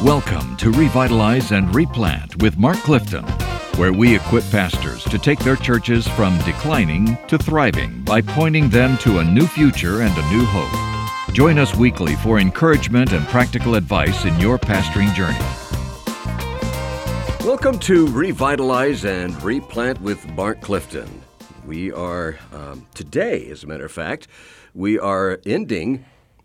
Welcome to Revitalize and Replant with Mark Clifton, where we equip pastors to take their churches from declining to thriving by pointing them to a new future and a new hope. Join us weekly for encouragement and practical advice in your pastoring journey. Welcome to Revitalize and Replant with Mark Clifton. We are, today, as a matter of fact, we are ending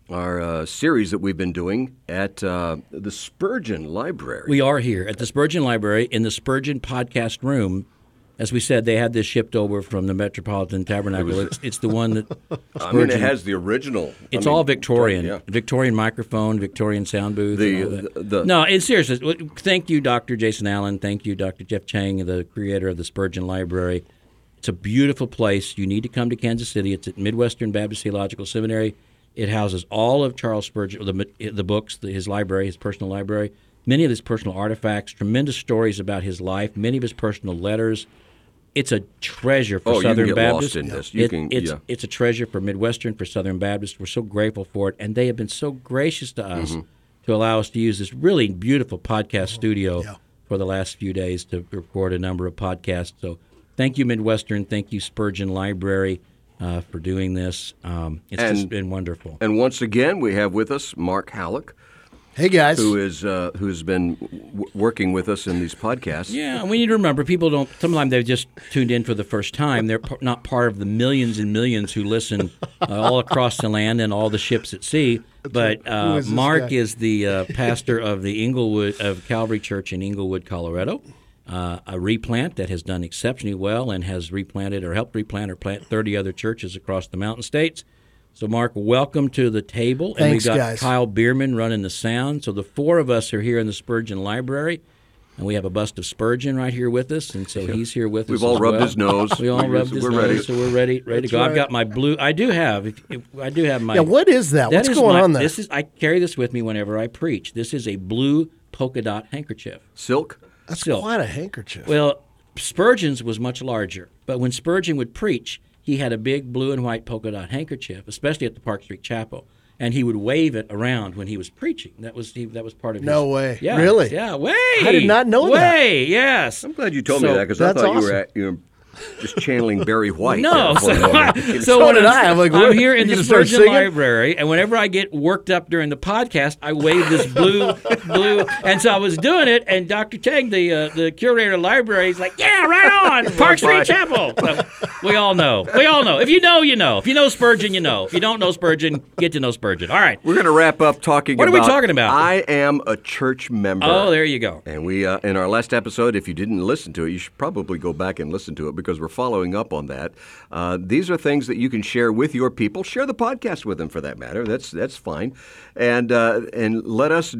our series that we've been doing at the Spurgeon Library. We are here at the Spurgeon Library in the Spurgeon podcast room. As we said, they had this shipped over from the Metropolitan Tabernacle. It's the one that Spurgeon, it has the original. It's all Victorian. Yeah. Victorian microphone, Victorian sound booth. No, it's serious. Thank you, Dr. Jason Allen. Thank you, Dr. Jeff Chang, the creator of the Spurgeon Library. It's a beautiful place. You need to come to Kansas City. It's at Midwestern Baptist Theological Seminary. It houses all of Charles Spurgeon, the books, his library, his personal library, many of his personal artifacts, tremendous stories about his life, many of his personal letters. It's a treasure for Southern Baptists. You can get lost in this. It's a treasure for Midwestern, for Southern Baptists. We're so grateful for it, and they have been so gracious to us to allow us to use this really beautiful podcast studio for the last few days to record a number of podcasts. So thank you, Midwestern. Thank you, Spurgeon Library, for doing this. It's just been wonderful. And once again, we have with us Mark Halleck. Hey, guys. Who's been working with us in these podcasts. Yeah, and we need to remember, people don't, sometimes they've just tuned in for the first time. They're not part of the millions and millions who listen all across the land and all the ships at sea. But Mark is the pastor of the of Calvary Church in Englewood, Colorado. A replant that has done exceptionally well and has replanted or helped replant or plant 30 other churches across the Mountain States. So, Mark, welcome to the table. Thanks, and we've got guys. Kyle Bierman running the sound. So the four of us are here in the Spurgeon Library, and we have a bust of Spurgeon right here with us, and so he's here with us. We've all rubbed his nose. We all rubbed his nose, ready. so we're ready to go. Right. I've got my blue. I do have my. Yeah, what is that? What's is going on there? I carry this with me whenever I preach. This is a blue polka dot handkerchief. Silk? That's Silk. quite a handkerchief. Well, Spurgeon's was much larger, but when Spurgeon would preach, he had a big blue and white polka dot handkerchief, especially at the Park Street Chapel, and he would wave it around when he was preaching. That was part of his... No way. Yeah, Really? Yeah, way. I did not know that. Way, yes. I'm glad you told me that because I That's thought awesome. you were just channeling Barry White. No, there for a moment. so did I. I'm like, I'm what? here in You the gonna start Spurgeon singing? Library, and whenever I get worked up during the podcast, I wave this blue, and so I was doing it, and Dr. Chang, the curator of the library, is like, yeah, right on, Park Street Chapel. So we all know. If you know, you know. If you know Spurgeon, you know. If you don't know Spurgeon, get to know Spurgeon. All right. We're going to wrap up talking What about... are we talking about? I am a church member. Oh, there you go. And we, in our last episode, if you didn't listen to it, you should probably go back and listen to it because we're following up on that. These are things that you can share with your people. Share the podcast with them, for that matter. That's fine. And let us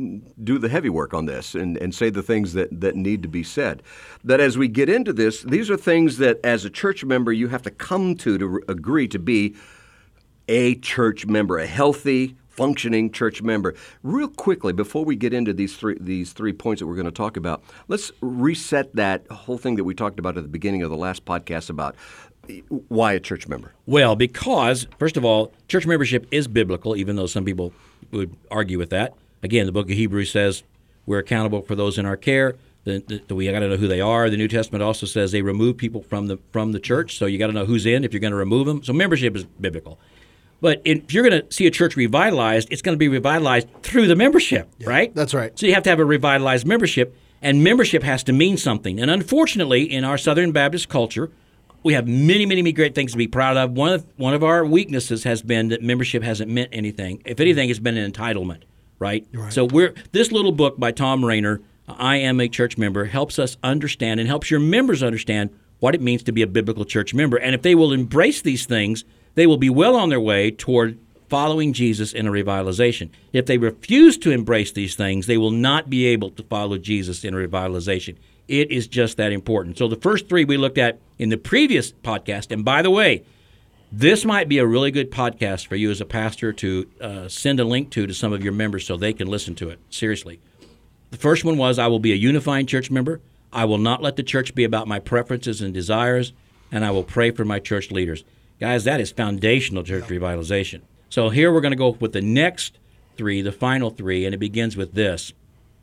do the heavy work on this and say the things that need to be said. That as we get into this, these are things that as a church member you have to come to agree to be a church member, a healthy, functioning church member. Real quickly, before we get into these three points that we're going to talk about, let's reset that whole thing that we talked about at the beginning of the last podcast about why a church member. Well, because, first of all, church membership is biblical, even though some people would argue with that. Again, the book of Hebrews says we're accountable for those in our care. We got to know who they are. The New Testament also says they remove people from the church, so you got to know who's in if you're going to remove them. So membership is biblical. But if you're going to see a church revitalized, it's going to be revitalized through the membership, right? That's right. So you have to have a revitalized membership, and membership has to mean something. And unfortunately, in our Southern Baptist culture, we have many, many, many great things to be proud of. One of our weaknesses has been that membership hasn't meant anything. If anything, it's been an entitlement, right? So this little book by Tom Rainer, I Am a Church Member, helps us understand and helps your members understand what it means to be a biblical church member. And if they will embrace these things, they will be well on their way toward following Jesus in a revitalization. If they refuse to embrace these things, they will not be able to follow Jesus in a revitalization. It is just that important. So the first three we looked at in the previous podcast, and by the way, this might be a really good podcast for you as a pastor to send a link to some of your members so they can listen to it. Seriously. The first one was, I will be a unifying church member. I will not let the church be about my preferences and desires, and I will pray for my church leaders. Guys, that is foundational church revitalization. So here we're going to go with the next three, the final three, and it begins with this.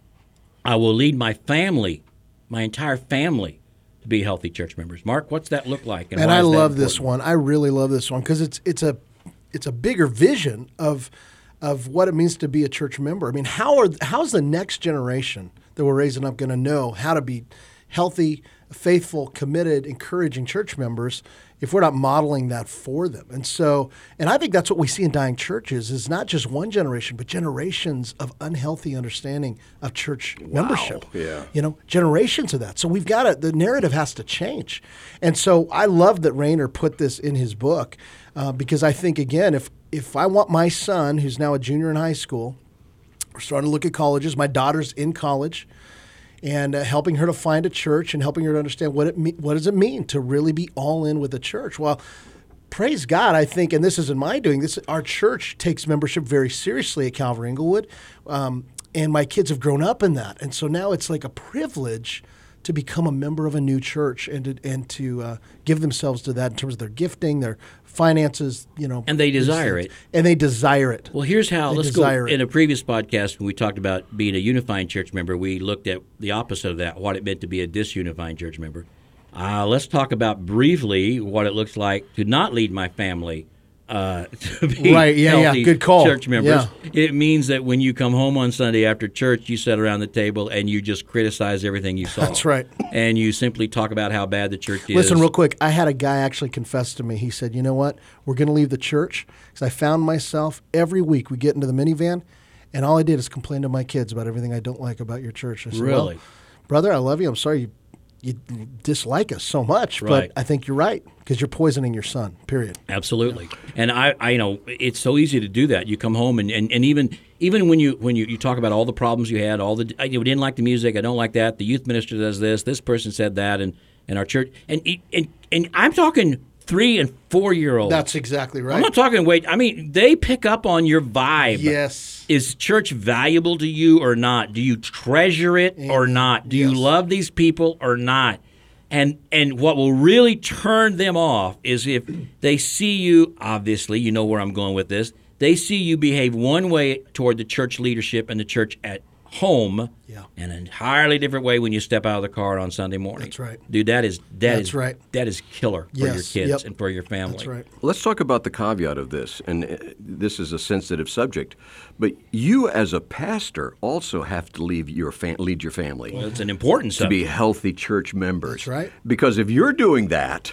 I will lead my family, my entire family, to be healthy church members. Mark, what's that look like? And I love this one. I really love this one because it's a bigger vision of what it means to be a church member. I mean, how's the next generation that we're raising up going to know how to be healthy, faithful, committed, encouraging church members if we're not modeling that for them? And I think that's what we see in dying churches is not just one generation, but generations of unhealthy understanding of church membership. Yeah. Generations of that. So the narrative has to change. And so I love that Rainer put this in his book because I think, again, if I want my son, who's now a junior in high school, we're starting to look at colleges, my daughter's in college, and helping her to find a church and helping her to understand what does it mean to really be all in with a church. Well, praise God, I think, and this isn't my doing, our church takes membership very seriously at Calvary Inglewood, and my kids have grown up in that. And so now it's like a privilege to become a member of a new church and to give themselves to that in terms of their gifting, their finances, And they desire it. And they desire it. Well, here's how. Let's go. In a previous podcast, when we talked about being a unifying church member, we looked at the opposite of that, what it meant to be a disunifying church member. Let's talk about briefly what it looks like to not lead my family to be healthy good call. church members. Yeah. It means that when you come home on Sunday after church, you sit around the table and you just criticize everything you saw. That's right. And you simply talk about how bad the church is. Listen, real quick. I had a guy actually confess to me. He said, you know what? We're going to leave the church because I found myself every week we get into the minivan and all I did is complain to my kids about everything I don't like about your church. I said, really? Well, brother, I love you. I'm sorry you dislike us so much, right. But I think you're right because you're poisoning your son, period. Absolutely. And I it's so easy to do that. You come home and even when you talk about all the problems you had, I didn't like the music, I don't like that, the youth minister does this person said that, and our church, and I'm talking 3 and 4 year olds. That's exactly right. I'm not talking they pick up on your vibe. Yes. Is church valuable to you or not? Do you treasure it or not? Do you love these people or not? And what will really turn them off is if they see you, obviously, you know where I'm going with this, they see you behave one way toward the church leadership and the church at home, and an entirely different way when you step out of the car on Sunday morning. That's right. Dude, that is right. That is killer for your kids and for your family. That's right. Let's talk about the caveat of this, and this is a sensitive subject, but you as a pastor also have to lead your family. Well, it's an important subject. To be healthy church members. That's right. Because if you're doing that,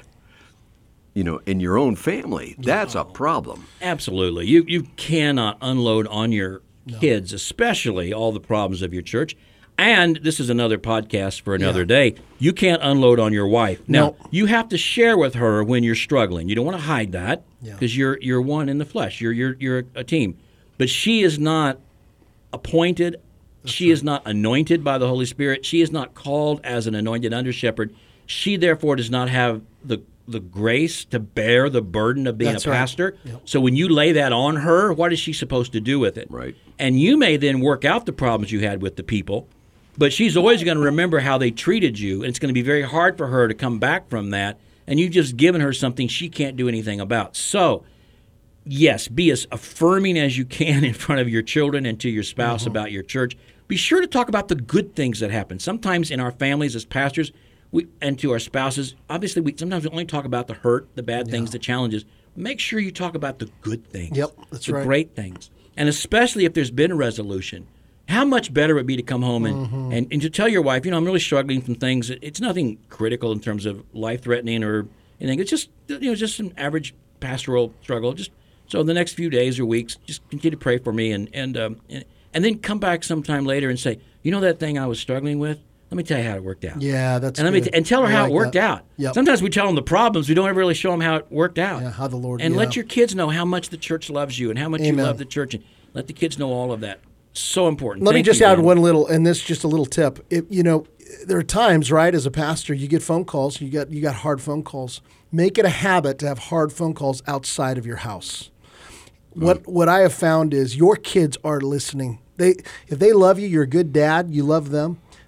in your own family, that's a problem. Absolutely. You cannot unload on your kids, especially all the problems of your church. And this is another podcast for another day. You can't unload on your wife. Now, you have to share with her when you're struggling. You don't want to hide that because you're one in the flesh. You're a team. But she is not appointed. She is not anointed by the Holy Spirit. She is not called as an anointed under-shepherd. She, therefore, does not have the grace to bear the burden of being a pastor. Right. So when you lay that on her, what is she supposed to do with it? Right. And you may then work out the problems you had with the people, but she's always going to remember how they treated you, and it's going to be very hard for her to come back from that, and you've just given her something she can't do anything about. So, yes, be as affirming as you can in front of your children and to your spouse about your church. Be sure to talk about the good things that happen. Sometimes in our families as pastors, and to our spouses, obviously, sometimes we only talk about the hurt, the bad things, the challenges. Make sure you talk about the good things. Yep, that's right. The great things. And especially if there's been a resolution. How much better it would be to come home and to tell your wife, I'm really struggling from things. It's nothing critical in terms of life-threatening or anything. It's just, just an average pastoral struggle. Just so the next few days or weeks, just continue to pray for me and then come back sometime later and say, that thing I was struggling with? Let me tell you how it worked out. Yeah, that's good. And tell her how it worked out. Yep. Sometimes we tell them the problems. We don't ever really show them how it worked out. Yeah, how the Lord. And let your kids know how much the church loves you and how much you love the church. And let the kids know all of that. So important. Let me just add one little, and this is just a little tip. There are times, right, as a pastor, you get phone calls. You got hard phone calls. Make it a habit to have hard phone calls outside of your house. What I have found is your kids are listening. If they love you, you're a good dad. You love them.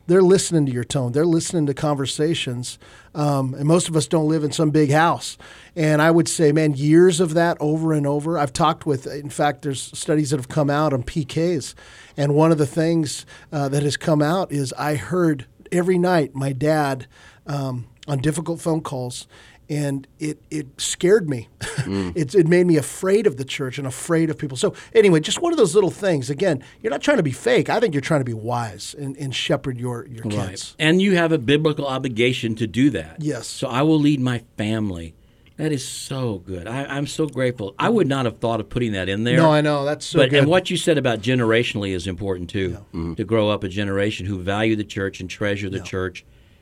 they're listening to your tone. They're listening to conversations. And most of us don't live in some big house. And I would say, man, years of that over and over. I've talked with, in fact, there's studies that have come out on PKs. And one of the things that has come out is I heard every night my dad on difficult phone calls, and it scared me. It made me afraid of the church and afraid of people. So anyway, just one of those little things. Again, you're not trying to be fake. I think you're trying to be wise and shepherd your kids. Right. And you have a biblical obligation to do that. Yes. So I will lead my family. That is so good. I'm so grateful. I would not have thought of putting that in there. No, I know. That's so good. And what you said about generationally is important too. Yeah. To grow up a generation who value the church and treasure the church.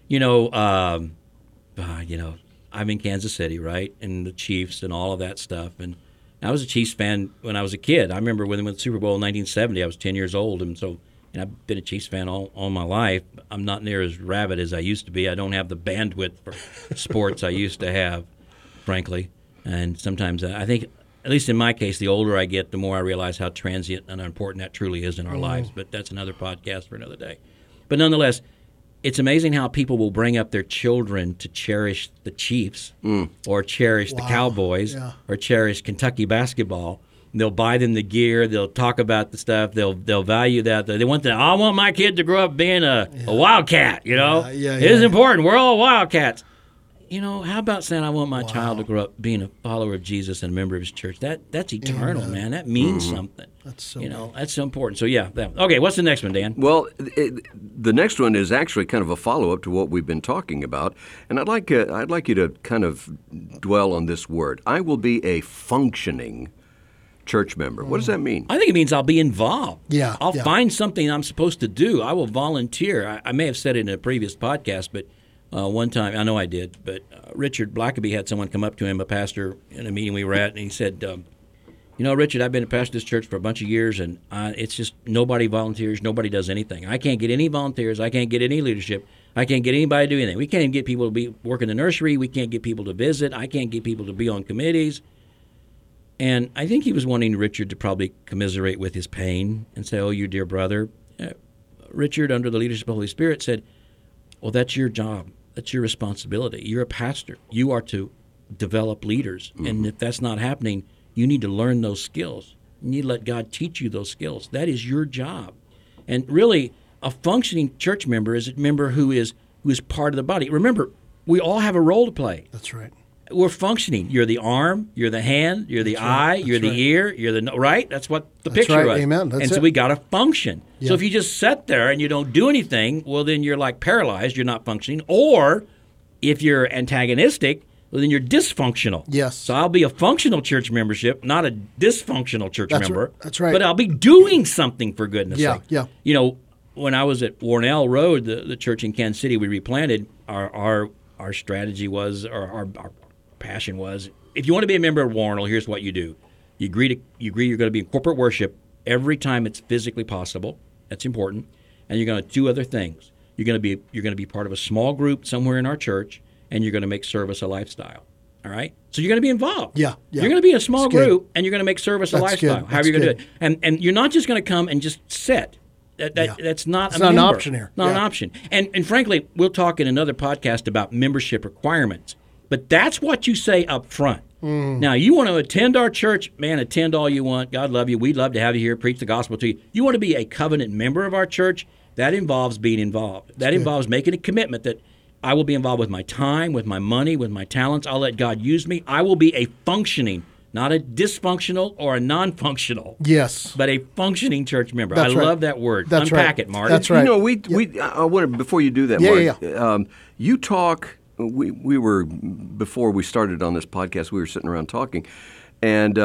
I'm in Kansas City, right, and the Chiefs and all of that stuff. And I was a Chiefs fan when I was a kid. I remember when they went to the Super Bowl in 1970. I was 10 years old, and I've been a Chiefs fan all my life. I'm not near as rabid as I used to be. I don't have the bandwidth for sports I used to have, frankly. And sometimes I think, at least in my case, the older I get, the more I realize how transient and important that truly is in our lives. But that's another podcast for another day. But nonetheless, it's amazing how people will bring up their children to cherish the Chiefs or cherish the Cowboys or cherish Kentucky basketball. They'll buy them the gear. They'll talk about the stuff. They'll value that. They want I want my kid to grow up being a Wildcat, It is important. We're all Wildcats. How about saying I want my child to grow up being a follower of Jesus and a member of his church? That's eternal, man. That means something. That's so that's so important. So okay. What's the next one, Dan? Well, the next one is actually kind of a follow-up to what we've been talking about, and I'd like you to kind of dwell on this word. I will be a functioning church member. What does that mean? I think it means I'll be involved. Yeah. I'll find something I'm supposed to do. I will volunteer. I may have said it in a previous podcast, but. One time, I know I did, but Richard Blackaby had someone come up to him, a pastor, in a meeting we were at, and he said, Richard, I've been a pastor of this church for a bunch of years, and it's just nobody volunteers, nobody does anything. I can't get any volunteers. I can't get any leadership. I can't get anybody to do anything. We can't even get people to work in the nursery. We can't get people to visit. I can't get people to be on committees. And I think he was wanting Richard to probably commiserate with his pain and say, oh, you dear brother. Richard, under the leadership of the Holy Spirit, said, well, that's your job. That's your responsibility. You're a pastor. You are to develop leaders. And if that's not happening, you need to learn those skills. You need to let God teach you those skills. That is your job. And really, a functioning church member is a member who is part of the body. Remember, we all have a role to play. That's right. We're functioning. You're the arm, you're the hand, you're the eye, you're the ear, you're the right. That's what the picture was. Amen. That's so we got to function. Yeah. So if you just sit there and you don't do anything, well, then you're like paralyzed. You're not functioning. Or if you're antagonistic, well, then you're dysfunctional. Yes. So I'll be a functional church membership, not a dysfunctional church member. That's right. But I'll be doing something for goodness sake. Yeah. When I was at Warnell Road, the church in Kansas City we replanted, our strategy was, or our passion was, if you want to be a member of Warnell, here's what you do. You agree you're going to be in corporate worship every time it's physically possible. That's important. And you're going to do other things. You're going to be part of a small group somewhere in our church, and you're going to make service a lifestyle. All right? So you're going to be involved. Yeah. You're going to be in a small group, and you're going to make service a lifestyle. Good. However you're going to do it. And you're not just going to come and just sit. That's not it's not an option here. Not an option. And frankly, we'll talk in another podcast about membership requirements. But that's what you say up front. Now, you want to attend our church, man, attend all you want. God love you. We'd love to have you here, preach the gospel to you. You want to be a covenant member of our church, that involves being involved. That involves making a commitment that I will be involved with my time, with my money, with my talents. I'll let God use me. I will be a functioning, not a dysfunctional or a non-functional. Yes. But a functioning church member. That's right. Love that word. That's Unpack right. it, Mark. That's right. I wanted, before you do that, Mark, you talk. We were, before we started on this podcast, we were sitting around talking, and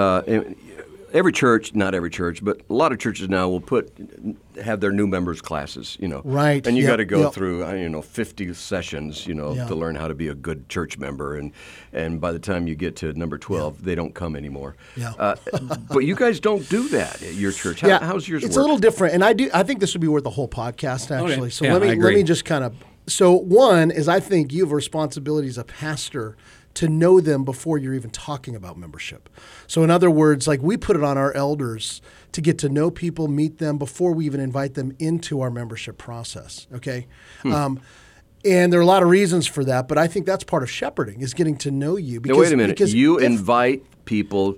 every church, not every church, but a lot of churches now will have their new members classes, Right. And you got to go through, 50 sessions, to learn how to be a good church member, and by the time you get to number 12, they don't come anymore. Yeah. But you guys don't do that at your church. How's yours It's work? a little different, and I think this would be worth the whole podcast, actually. Okay. So let me just kind of. So one is I think you have a responsibility as a pastor to know them before you're even talking about membership. So in other words, like we put it on our elders to get to know people, meet them before we even invite them into our membership process, okay? And there are a lot of reasons for that, but I think that's part of shepherding is getting to know you. Now, wait a minute. You invite people.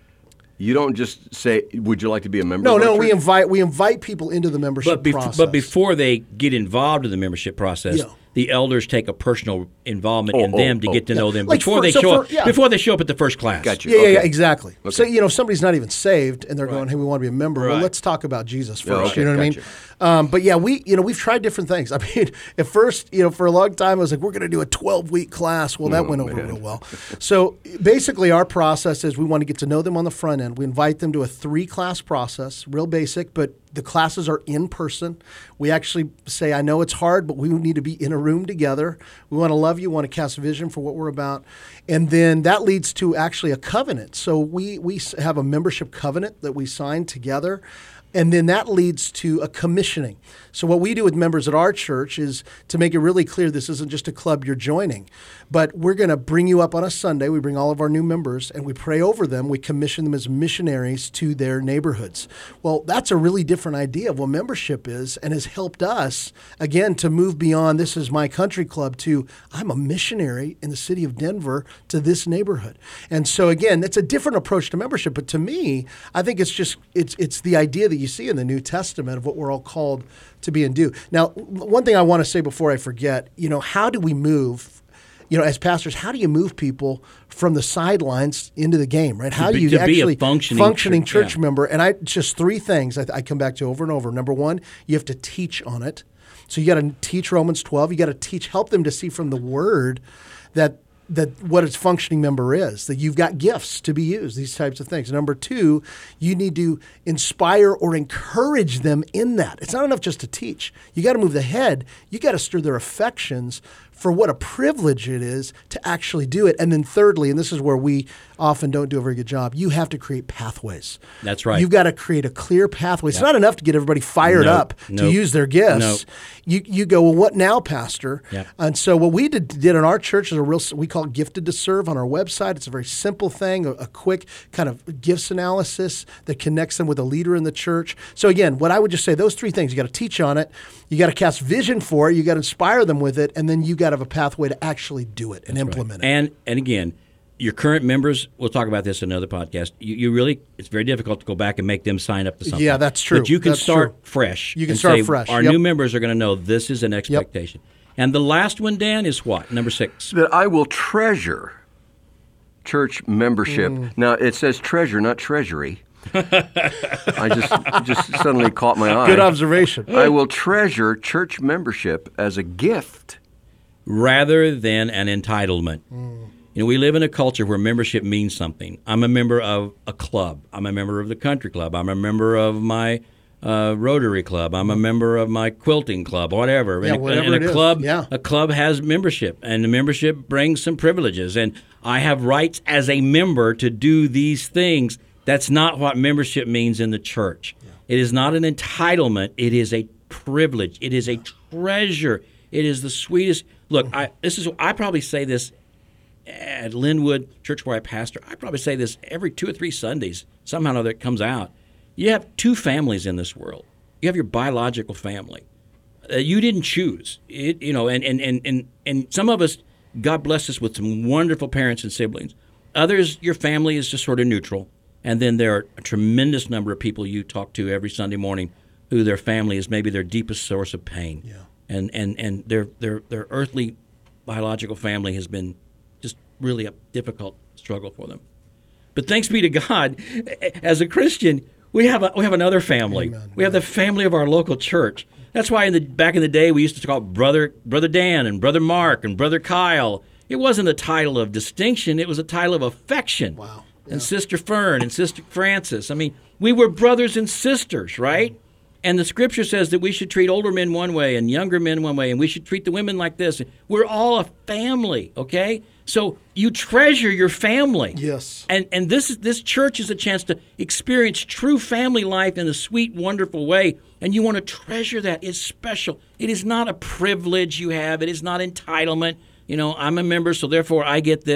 You don't just say, "Would you like to be a member?" No, we invite people into the membership process. But before they get involved in the membership process, the elders take a personal involvement in them to get to know them before they show up at the first class. Gotcha. Yeah, exactly. Okay. So if somebody's not even saved and they're going, "Hey, we want to be a member," well, let's talk about Jesus first. You know what I mean? But yeah, we've tried different things. I mean, at first, for a long time, I was like, "We're going to do a 12-week class." Well, that went over real well. So basically, our process is we want to get to know them on the front end. We invite them to a 3-class process, real basic, but the classes are in person. We actually say, I know it's hard, but we need to be in a room together. We want to love you, want to cast vision for what we're about. And then that leads to actually a covenant. So we have a membership covenant that we sign together. And then that leads to a commissioning. So what we do with members at our church is to make it really clear this isn't just a club you're joining, but we're going to bring you up on a Sunday. We bring all of our new members and we pray over them. We commission them as missionaries to their neighborhoods. Well, that's a really different idea of what membership is and has helped us, again, to move beyond this is my country club to I'm a missionary in the city of Denver to this neighborhood. And so, again, it's a different approach to membership. But to me, I think it's the idea that you see in the New Testament of what we're all called to be and do. Now, one thing I want to say before I forget, how do we move, as pastors, how do you move people from the sidelines into the game, right? How do you actually be a functioning church member? And just 3 things I come back to over and over. Number 1, you have to teach on it. So you got to teach Romans 12. You got to help them to see from the Word that what its functioning member is, that you've got gifts to be used, these types of things. Number 2, you need to inspire or encourage them in that. It's not enough just to teach. You got to move the head. You got to stir their affections for what a privilege it is to actually do it. And then thirdly, and this is where we often don't do a very good job, you have to create pathways. That's right. You've got to create a clear pathway. It's not enough to get everybody fired up to use their gifts. You go, well, what now, Pastor? Yep. And so what we did in our church is we call it Gifted to Serve on our website. It's a very simple thing, a quick kind of gifts analysis that connects them with a leader in the church. So again, what I would just say, those 3 things, you got to teach on it, you got to cast vision for it, you got to inspire them with it, and then you got to have a pathway to actually do it and implement it. And again, your current members, we'll talk about this in another podcast, you really, it's very difficult to go back and make them sign up to something. Yeah, that's true. But you can start fresh. You can start fresh. Our new members are going to know this is an expectation. Yep. And the last one, Dan, is what? Number 6. That I will treasure church membership. Now, it says treasure, not treasury. I just suddenly caught my eye. Good observation. I will treasure church membership as a gift rather than an entitlement. We live in a culture where membership means something. I'm a member of a club. I'm a member of the country club. I'm a member of my Rotary Club. I'm a member of my quilting club, whatever. Yeah, whatever it is. A club has membership, and the membership brings some privileges. And I have rights as a member to do these things. That's not what membership means in the church. Yeah. It is not an entitlement. It is a privilege. It is a treasure. It is the sweetest. Look, I probably say this at Linwood Church where I pastor. I probably say this every 2 or 3 Sundays. Somehow or another it comes out. You have 2 families in this world. You have your biological family. You didn't choose it, and some of us, God bless us with some wonderful parents and siblings. Others, your family is just sort of neutral. And then there are a tremendous number of people you talk to every Sunday morning who their family is maybe their deepest source of pain. Yeah. And their earthly biological family has been just really a difficult struggle for them. But thanks be to God, as a Christian, we have another family. Amen. We have the family of our local church. That's why back in the day we used to call Brother Dan and Brother Mark and Brother Kyle. It wasn't a title of distinction, it was a title of affection. Wow. And Sister Fern and Sister Frances. I mean, we were brothers and sisters, right? And the Scripture says that we should treat older men one way and younger men one way, and we should treat the women like this. We're all a family, okay? So you treasure your family. Yes. And this church is a chance to experience true family life in a sweet, wonderful way, and you want to treasure that. It's special. It is not a privilege you have. It is not entitlement. I'm a member, so therefore I get this.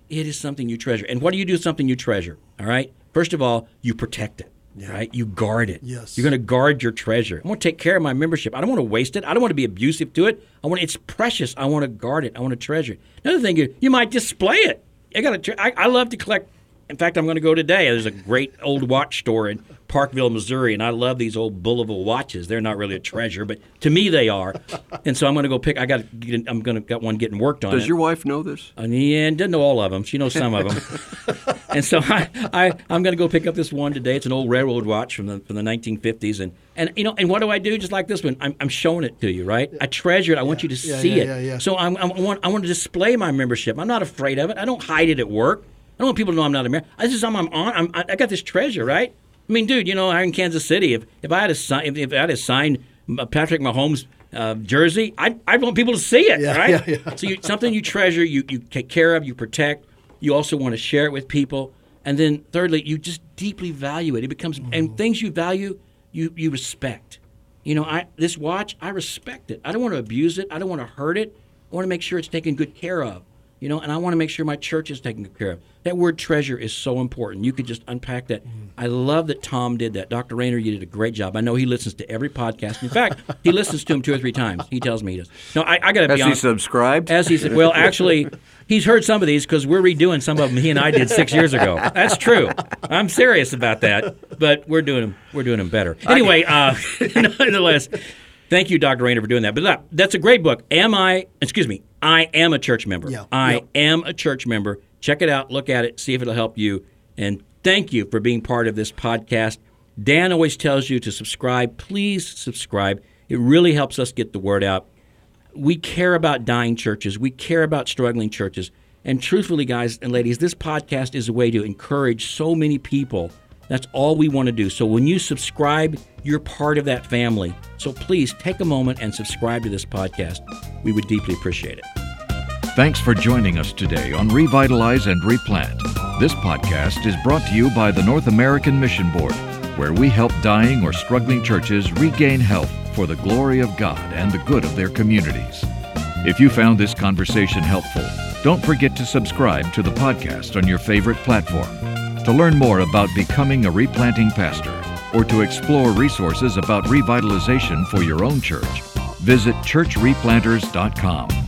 it is something you treasure. And what do you do with something you treasure? All right? First of all, you protect it. Right? You guard it. Yes. You're going to guard your treasure. I want to take care of my membership. I don't want to waste it. I don't want to be abusive to it. It's precious. I want to guard it. I want to treasure it. Another thing, you might display it. I love to collect. In fact, I'm going to go today. There's a great old watch store in Parkville, Missouri, and I love these old Bullival watches. They're not really a treasure, but to me they are. And so I'm going to go pick. I'm going to got one getting worked on. Does your wife know this? Yeah, doesn't know all of them. She knows some of them. And so I'm going to go pick up this one today. It's an old railroad watch from the 1950s, and what do I do? Just like this one, I'm showing it to you, right? I treasure it. I want you to see it. Yeah. So I want to display my membership. I'm not afraid of it. I don't hide it at work. I don't want people to know I'm not a member. I got this treasure, right? I mean, dude, I'm in Kansas City. If I had a sign Patrick Mahomes jersey, I'd want people to see it, right? Yeah. So something you treasure, you take care of, you protect. You also want to share it with people, and then thirdly, you just deeply value it. It becomes and things you value, you respect. This watch, I respect it. I don't want to abuse it. I don't want to hurt it. I want to make sure it's taken good care of. And I want to make sure my church is taken good care of. That word treasure is so important. You could just unpack that. I love that Tom did that. Dr. Rayner, you did a great job. I know he listens to every podcast. In fact, he listens to them 2 or 3 times. He tells me he does. No, I got to be honest. Has he subscribed? As he said, well, actually, he's heard some of these because we're redoing some of them he and I did 6 years ago. That's true. I'm serious about that, but we're doing them better. Anyway, nonetheless, thank you, Dr. Rayner, for doing that. But that's a great book. I am a church member. Yeah. I am a church member. Check it out. Look at it. See if it'll help you. And thank you for being part of this podcast. Dan always tells you to subscribe. Please subscribe. It really helps us get the word out. We care about dying churches. We care about struggling churches. And truthfully, guys and ladies, this podcast is a way to encourage so many people. That's all we want to do. So when you subscribe, you're part of that family. So please take a moment and subscribe to this podcast. We would deeply appreciate it. Thanks for joining us today on Revitalize and Replant. This podcast is brought to you by the North American Mission Board, where we help dying or struggling churches regain health for the glory of God and the good of their communities. If you found this conversation helpful, don't forget to subscribe to the podcast on your favorite platform. To learn more about becoming a replanting pastor or to explore resources about revitalization for your own church, visit churchreplanters.com.